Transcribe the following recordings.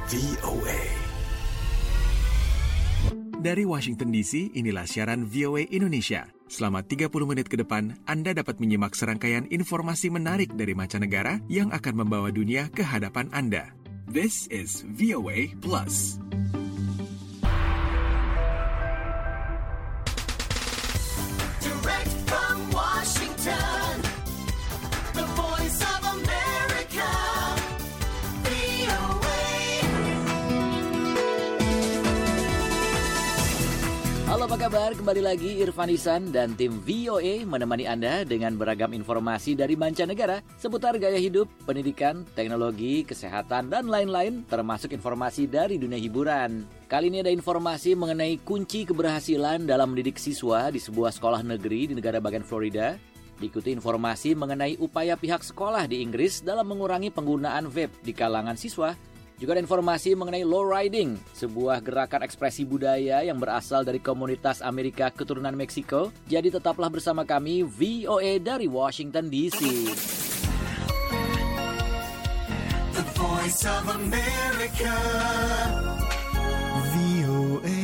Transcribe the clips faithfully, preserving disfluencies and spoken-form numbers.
V O A. Dari Washington D C, inilah siaran V O A Indonesia. Selama tiga puluh menit ke depan, Anda dapat menyimak serangkaian informasi menarik dari mancanegara yang akan membawa dunia ke hadapan Anda. This is V O A Plus. Direct from Washington, the voice of America, V O A. Halo, apa kabar? Kembali lagi Irfan Ihsan dan tim V O A menemani Anda dengan beragam informasi dari mancanegara seputar gaya hidup, pendidikan, teknologi, kesehatan, dan lain-lain, termasuk informasi dari dunia hiburan. Kali ini ada informasi mengenai kunci keberhasilan dalam mendidik siswa di sebuah sekolah negeri di negara bagian Florida. Diikuti informasi mengenai upaya pihak sekolah di Inggris dalam mengurangi penggunaan vape di kalangan siswa. Juga ada informasi mengenai lowriding, sebuah gerakan ekspresi budaya yang berasal dari komunitas Amerika keturunan Meksiko. Jadi tetaplah bersama kami V O A dari Washington D C. The voice of America, V O A.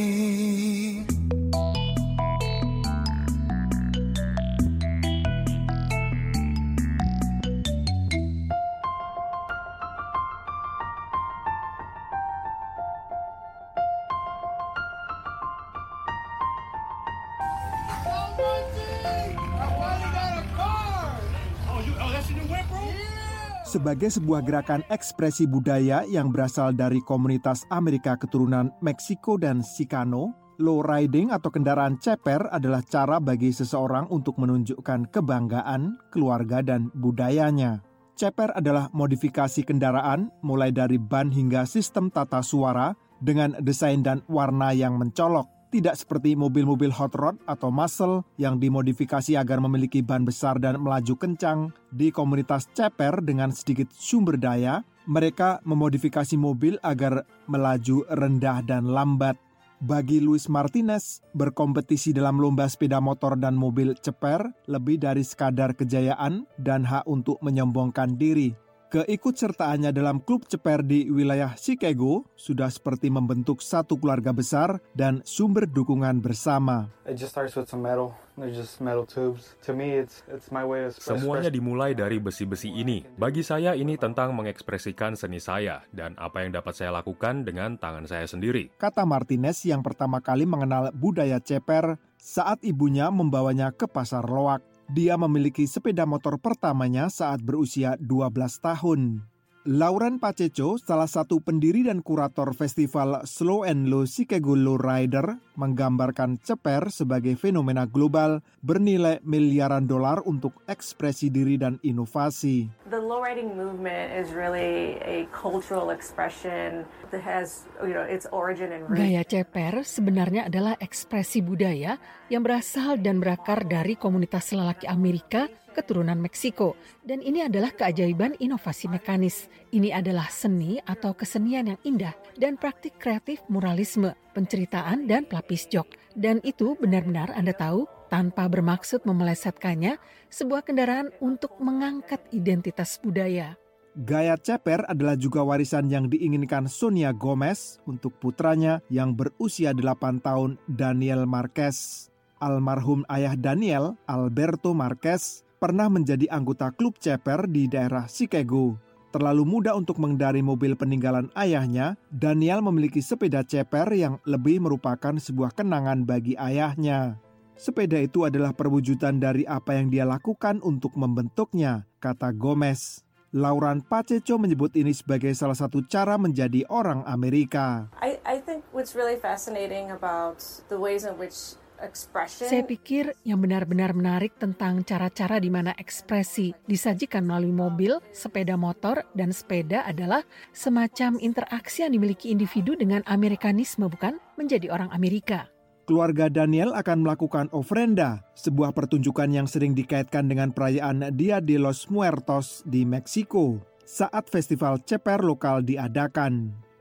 Sebagai sebuah gerakan ekspresi budaya yang berasal dari komunitas Amerika keturunan Meksiko dan Chicano, lowriding atau kendaraan ceper adalah cara bagi seseorang untuk menunjukkan kebanggaan, keluarga, dan budayanya. Ceper adalah modifikasi kendaraan mulai dari ban hingga sistem tata suara dengan desain dan warna yang mencolok. Tidak seperti mobil-mobil hot rod atau muscle yang dimodifikasi agar memiliki ban besar dan melaju kencang. Di komunitas ceper dengan sedikit sumber daya, mereka memodifikasi mobil agar melaju rendah dan lambat. Bagi Luis Martinez, berkompetisi dalam lomba sepeda motor dan mobil ceper lebih dari sekadar kejayaan dan hak untuk menyombongkan diri. Keikutsertaannya dalam klub ceper di wilayah Chicago sudah seperti membentuk satu keluarga besar dan sumber dukungan bersama. It just starts with some metal. They're just metal tubes. To me, it's it's my way of express- Semuanya dimulai dari besi-besi ini. Bagi saya ini tentang mengekspresikan seni saya dan apa yang dapat saya lakukan dengan tangan saya sendiri. Kata Martinez yang pertama kali mengenal budaya ceper saat ibunya membawanya ke pasar loak. Dia memiliki sepeda motor pertamanya saat berusia dua belas tahun. Lauren Pacheco, salah satu pendiri dan kurator festival Slow and Low Chicago Lowrider, menggambarkan ceper sebagai fenomena global bernilai miliaran dolar untuk ekspresi diri dan inovasi. The lowriding movement is really a cultural expression that has, you know, its origin and root. Gaya ceper sebenarnya adalah ekspresi budaya yang berasal dan berakar dari komunitas lelaki Amerika keturunan Meksiko. Dan ini adalah keajaiban inovasi mekanis. Ini adalah seni atau kesenian yang indah dan praktik kreatif muralisme, penceritaan dan pelapis jok. Dan itu benar-benar Anda tahu, tanpa bermaksud memelesetkannya, sebuah kendaraan untuk mengangkat identitas budaya. Gaya ceper adalah juga warisan yang diinginkan Sonia Gomez untuk putranya yang berusia delapan tahun, Daniel Marquez. Almarhum ayah Daniel, Alberto Marquez, pernah menjadi anggota klub ceper di daerah Chicago. Terlalu muda untuk mengendari mobil peninggalan ayahnya, Daniel memiliki sepeda ceper yang lebih merupakan sebuah kenangan bagi ayahnya. Sepeda itu adalah perwujudan dari apa yang dia lakukan untuk membentuknya, kata Gomez. Lauren Pacheco menyebut ini sebagai salah satu cara menjadi orang Amerika. I, I think what's really fascinating about the ways in which expression. Saya pikir yang benar-benar menarik tentang cara-cara di mana ekspresi disajikan melalui mobil, sepeda motor, dan sepeda adalah semacam interaksi yang dimiliki individu dengan Amerikanisme, bukan? Menjadi orang Amerika. Keluarga Daniel akan melakukan ofrenda, sebuah pertunjukan yang sering dikaitkan dengan perayaan Dia de los Muertos di Meksiko, saat festival ceper lokal diadakan.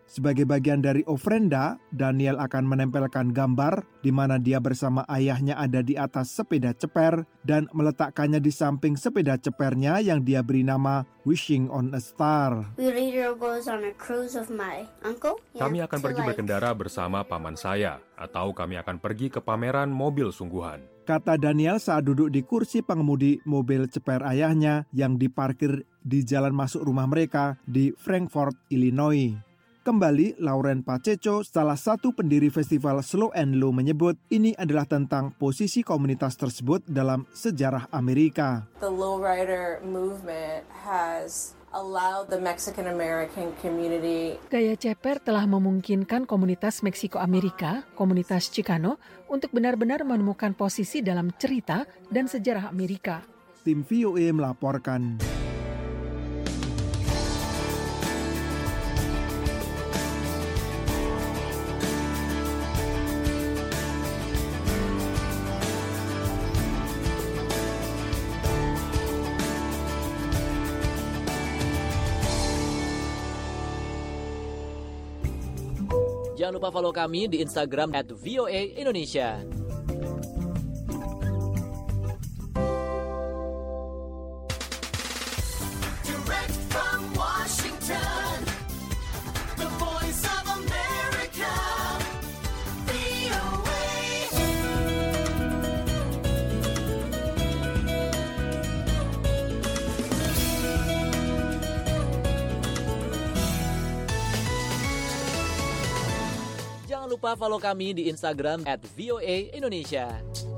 Sebagai bagian dari ofrenda, Daniel akan menempelkan gambar di mana dia bersama ayahnya ada di atas sepeda ceper dan meletakkannya di samping sepeda cepernya yang dia beri nama Wishing on a Star. We later goes on a cruise of my uncle. Kami akan pergi berkendara bersama paman saya, atau kami akan pergi ke pameran mobil sungguhan. Kata Daniel saat duduk di kursi pengemudi mobil ceper ayahnya yang diparkir di jalan masuk rumah mereka di Frankfort, Illinois. Kembali, Lauren Pacheco, salah satu pendiri festival Slow and Low menyebut ini adalah tentang posisi komunitas tersebut dalam sejarah Amerika. The lowrider movement has allowed the Mexican American community. Gaya ceper telah memungkinkan komunitas Meksiko Amerika, komunitas Chicano, untuk benar-benar menemukan posisi dalam cerita dan sejarah Amerika. Tim V O A melaporkan. Jangan lupa follow kami di Instagram at V O A Indonesia. Direct from Washington, the voice of America, V O A. Jangan lupa follow kami di Instagram at V O A Indonesia.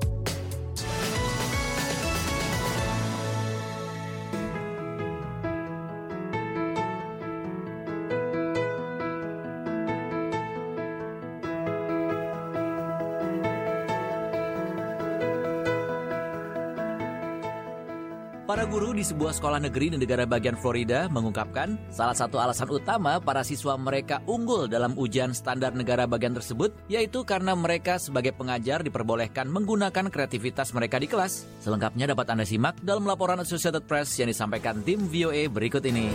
Para guru di sebuah sekolah negeri di negara bagian Florida mengungkapkan salah satu alasan utama para siswa mereka unggul dalam ujian standar negara bagian tersebut yaitu karena mereka sebagai pengajar diperbolehkan menggunakan kreativitas mereka di kelas. Selengkapnya dapat Anda simak dalam laporan Associated Press yang disampaikan tim V O A berikut ini.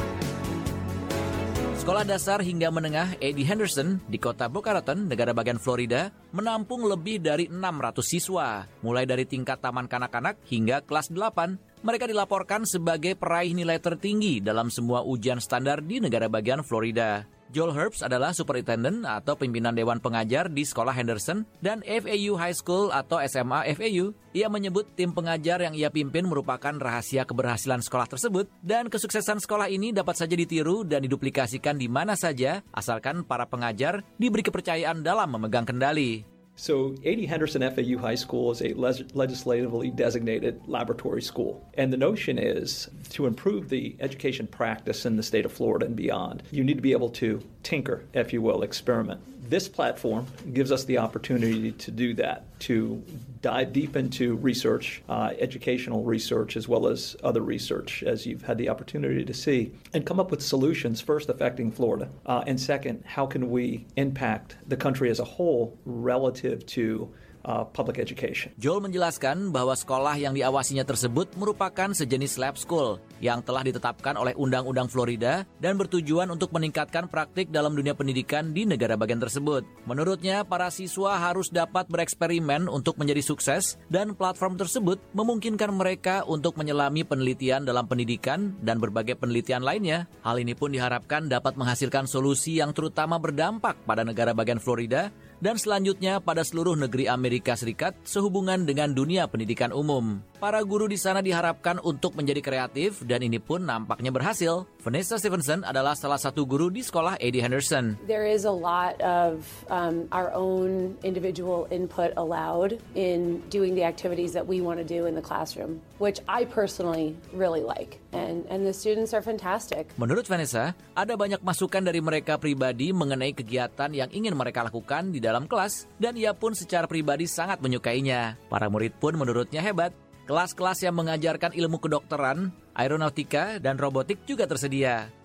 Sekolah dasar hingga menengah A D Henderson di kota Boca Raton, negara bagian Florida, menampung lebih dari enam ratus siswa, mulai dari tingkat taman kanak-kanak hingga kelas delapan. Mereka dilaporkan sebagai peraih nilai tertinggi dalam semua ujian standar di negara bagian Florida. Joel Herbst adalah superintendent atau pimpinan dewan pengajar di sekolah Henderson dan F A U High School atau S M A F A U. Ia menyebut tim pengajar yang ia pimpin merupakan rahasia keberhasilan sekolah tersebut dan kesuksesan sekolah ini dapat saja ditiru dan diduplikasikan di mana saja asalkan para pengajar diberi kepercayaan dalam memegang kendali. So A D Henderson F A U High School is a les- legislatively designated laboratory school. And the notion is to improve the education practice in the state of Florida and beyond, you need to be able to tinker, if you will, experiment. This platform gives us the opportunity to do that, to dive deep into research, uh, educational research, as well as other research, as you've had the opportunity to see, and come up with solutions, first affecting Florida, uh, and second, how can we impact the country as a whole relative to Uh, public education. Joel menjelaskan bahwa sekolah yang diawasinya tersebut merupakan sejenis lab school yang telah ditetapkan oleh Undang-Undang Florida dan bertujuan untuk meningkatkan praktik dalam dunia pendidikan di negara bagian tersebut. Menurutnya, para siswa harus dapat bereksperimen untuk menjadi sukses dan platform tersebut memungkinkan mereka untuk menyelami penelitian dalam pendidikan dan berbagai penelitian lainnya. Hal ini pun diharapkan dapat menghasilkan solusi yang terutama berdampak pada negara bagian Florida dan selanjutnya pada seluruh negeri Amerika Serikat sehubungan dengan dunia pendidikan umum. Para guru di sana diharapkan untuk menjadi kreatif dan ini pun nampaknya berhasil. Vanessa Stevenson adalah salah satu guru di sekolah A D Henderson. There is a lot of um, our own individual input allowed in doing the activities that we want to do in the classroom, which I personally really like. And, and the students are fantastic. Menurut Vanessa, ada banyak masukan dari mereka pribadi mengenai kegiatan yang ingin mereka lakukan di dalam dalam kelas, dan ia pun secara pribadi sangat menyukainya. Para murid pun menurutnya hebat. Kelas-kelas yang mengajarkan ilmu kedokteran, aeronautika, dan robotik juga tersedia.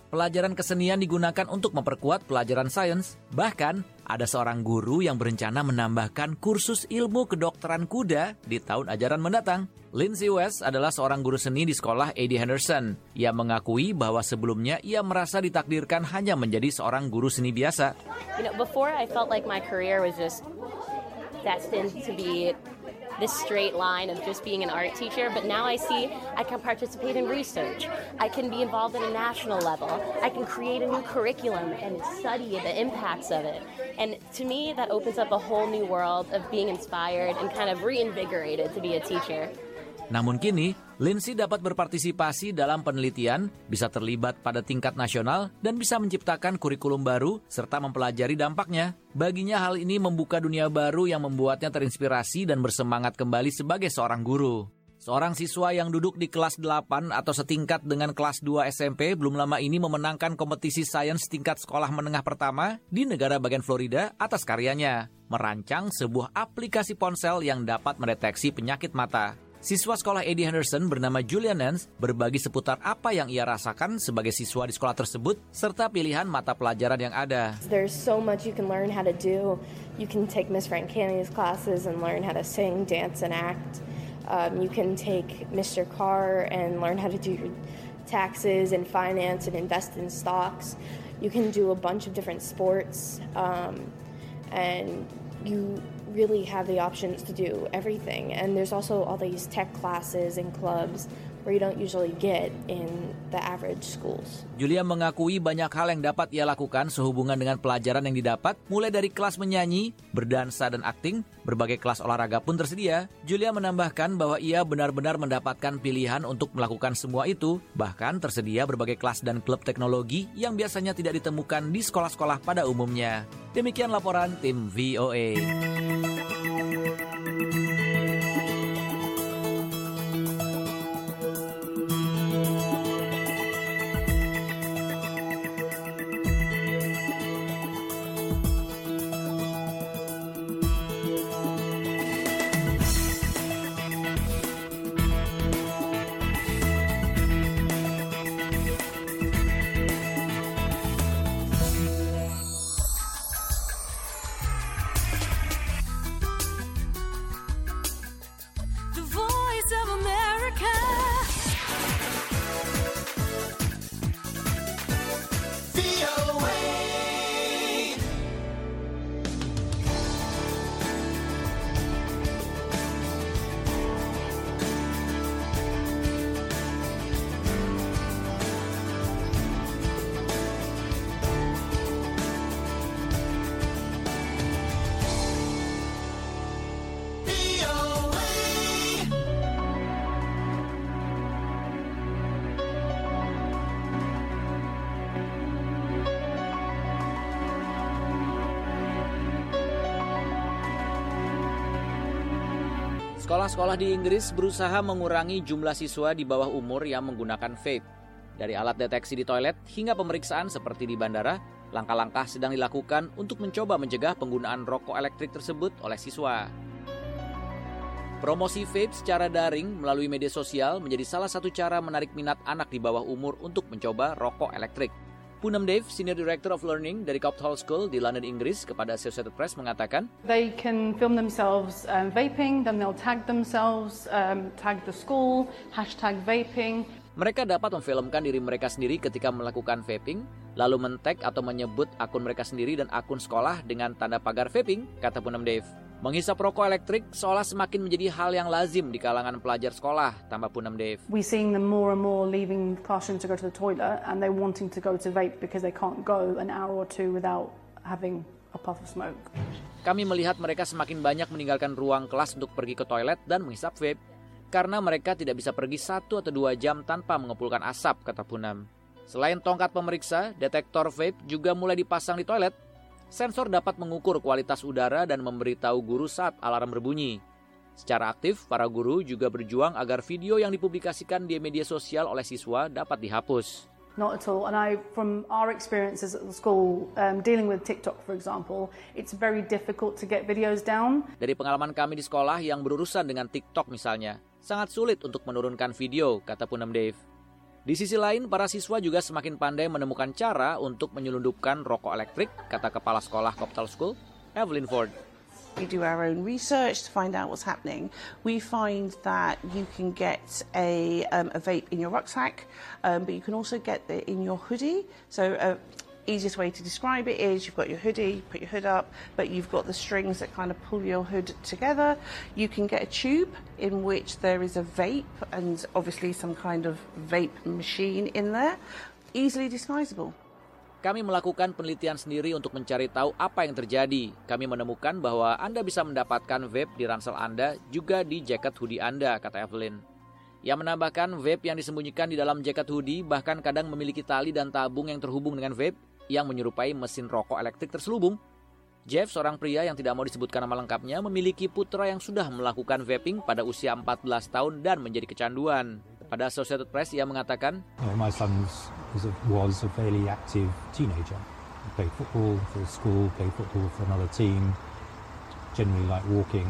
Pelajaran kesenian digunakan untuk memperkuat pelajaran sains. Bahkan, ada seorang guru yang berencana menambahkan kursus ilmu kedokteran kuda di tahun ajaran mendatang. Lindsay West adalah seorang guru seni di sekolah A D Henderson. Ia mengakui bahwa sebelumnya ia merasa ditakdirkan hanya menjadi seorang guru seni biasa. You know, before I felt like my career was just destined to be this straight line of just being an art teacher, but now I see I can participate in research. I can be involved at a national level. I can create a new curriculum and study the impacts of it. And to me, that opens up a whole new world of being inspired and kind of reinvigorated to be a teacher. Namun kini, Lindsay dapat berpartisipasi dalam penelitian, bisa terlibat pada tingkat nasional, dan bisa menciptakan kurikulum baru serta mempelajari dampaknya. Baginya hal ini membuka dunia baru yang membuatnya terinspirasi dan bersemangat kembali sebagai seorang guru. Seorang siswa yang duduk di kelas delapan atau setingkat dengan kelas dua S M P belum lama ini memenangkan kompetisi sains tingkat sekolah menengah pertama di negara bagian Florida atas karyanya, merancang sebuah aplikasi ponsel yang dapat mendeteksi penyakit mata. Siswa sekolah A D Henderson bernama Julia Nance berbagi seputar apa yang ia rasakan sebagai siswa di sekolah tersebut serta pilihan mata pelajaran yang ada. There's so much you can learn how to do. You can take Miss Francani's classes and learn how to sing, dance, and act. Um, you can take Mister Carr and learn how to do your taxes and finance and invest in stocks. You can do a bunch of different sports, um, and you really have the options to do everything. And there's also all these tech classes and clubs where you don't usually get in the average schools. Julia mengakui banyak hal yang dapat ia lakukan sehubungan dengan pelajaran yang didapat, mulai dari kelas menyanyi, berdansa, dan akting, berbagai kelas olahraga pun tersedia. Julia menambahkan bahwa ia benar-benar mendapatkan pilihan untuk melakukan semua itu, bahkan tersedia berbagai kelas dan klub teknologi yang biasanya tidak ditemukan di sekolah-sekolah pada umumnya. Demikian laporan tim V O A. Sekolah-sekolah di Inggris berusaha mengurangi jumlah siswa di bawah umur yang menggunakan vape. Dari alat deteksi di toilet hingga pemeriksaan seperti di bandara, langkah-langkah sedang dilakukan untuk mencoba mencegah penggunaan rokok elektrik tersebut oleh siswa. Promosi vape secara daring melalui media sosial menjadi salah satu cara menarik minat anak di bawah umur untuk mencoba rokok elektrik. Poonam Dave, Senior Director of Learning dari Copt Hall School di London, Inggris, kepada Associated Press mengatakan, They can film themselves um, vaping, then they'll tag themselves, um, tag the school, hashtag vaping. Mereka dapat memfilmkan diri mereka sendiri ketika melakukan vaping, lalu men-tag atau menyebut akun mereka sendiri dan akun sekolah dengan tanda pagar vaping, kata Poonam Dave. Menghisap rokok elektrik seolah semakin menjadi hal yang lazim di kalangan pelajar sekolah, tambah Poonam Dave. We're seeing them more and more leaving the classroom to go to the toilet and they're wanting to go to vape because they can't go an hour or two without having a puff of smoke. Kami melihat mereka semakin banyak meninggalkan ruang kelas untuk pergi ke toilet dan menghisap vape karena mereka tidak bisa pergi satu atau dua jam tanpa mengepulkan asap, kata Poonam. Selain tongkat pemeriksa, detektor vape juga mulai dipasang di toilet. Sensor dapat mengukur kualitas udara dan memberitahu guru saat alarm berbunyi. Secara aktif, para guru juga berjuang agar video yang dipublikasikan di media sosial oleh siswa dapat dihapus. Not at all. And I, from our experiences at the school, um, dealing with TikTok, for example, it's very difficult to get videos down. Dari pengalaman kami di sekolah yang berurusan dengan TikTok misalnya, sangat sulit untuk menurunkan video, kata Poonam Dave. Di sisi lain, para siswa juga semakin pandai menemukan cara untuk menyelundupkan rokok elektrik, kata Kepala Sekolah Copthall School, Evelyn Ford. We do our own research to find out what's happening. We find that you can get a, um, a vape in your rucksack, um, but you can also get it in your hoodie. So uh, easiest way to describe it is you've got your hoodie, put your hood up, but you've got the strings that kind of pull your hood together. You can get a tube in which there is a vape and obviously some kind of vape machine in there. Easily disguisable. Kami melakukan penelitian sendiri untuk mencari tahu apa yang terjadi. Kami menemukan bahwa Anda bisa mendapatkan vape di ransel Anda, juga di jaket hoodie Anda, kata Evelyn. Ia menambahkan vape yang disembunyikan di dalam jaket hoodie bahkan kadang memiliki tali dan tabung yang terhubung dengan vape yang menyerupai mesin rokok elektrik terselubung. Jeff, seorang pria yang tidak mau disebutkan nama lengkapnya, memiliki putra yang sudah melakukan vaping pada usia empat belas tahun dan menjadi kecanduan. Pada Associated Press, ia mengatakan, you know, my son was a, was a fairly active teenager. He played football for school, played football for another team, generally like walking.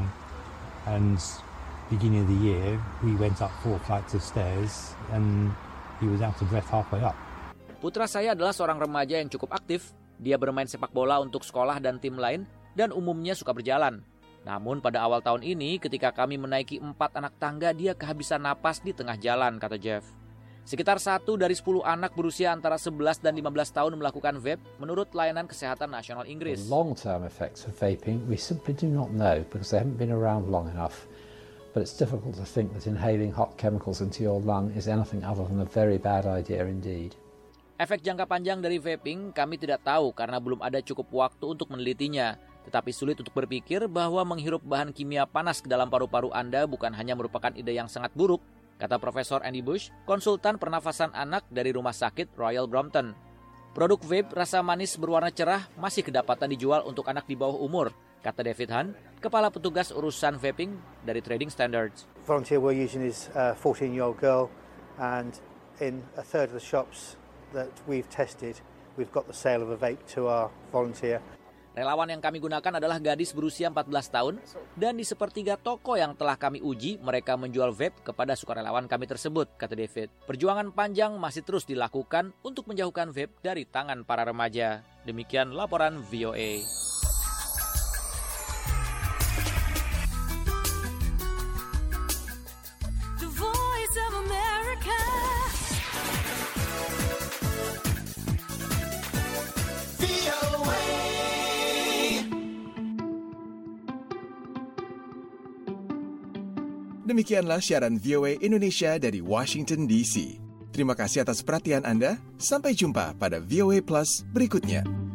And beginning of the year, we went up four flights of stairs and he was out of breath halfway up. Putra saya adalah seorang remaja yang cukup aktif. Dia bermain sepak bola untuk sekolah dan tim lain dan umumnya suka berjalan. Namun pada awal tahun ini ketika kami menaiki empat anak tangga, dia kehabisan napas di tengah jalan, kata Jeff. Sekitar satu dari sepuluh anak berusia antara sebelas dan lima belas tahun melakukan vape menurut Layanan Kesehatan Nasional Inggris. The long-term effects of vaping we simply do not know because they haven't been around long enough. But it's difficult to think that inhaling hot chemicals into your lung is anything other than a very bad idea indeed. Efek jangka panjang dari vaping kami tidak tahu karena belum ada cukup waktu untuk menelitinya. Tetapi sulit untuk berpikir bahwa menghirup bahan kimia panas ke dalam paru-paru Anda bukan hanya merupakan ide yang sangat buruk, kata Profesor Andy Bush, konsultan pernafasan anak dari Rumah Sakit Royal Brompton. Produk vape rasa manis berwarna cerah masih kedapatan dijual untuk anak di bawah umur, kata David Hunt, kepala petugas urusan vaping dari Trading Standards. Volunteer we're using is a fourteen-year-old girl, and in a third of the shops that we've tested, we've got the sale of a vape to our volunteer. Relawan yang kami gunakan adalah gadis berusia empat belas tahun, dan di sepertiga toko yang telah kami uji, mereka menjual vape kepada sukarelawan kami tersebut, kata David. Perjuangan panjang masih terus dilakukan untuk menjauhkan vape dari tangan para remaja. Demikian laporan V O A. The Voice of America. V O A. Demikianlah siaran V O A Indonesia dari Washington D C. Terima kasih atas perhatian Anda. Sampai jumpa pada V O A Plus berikutnya.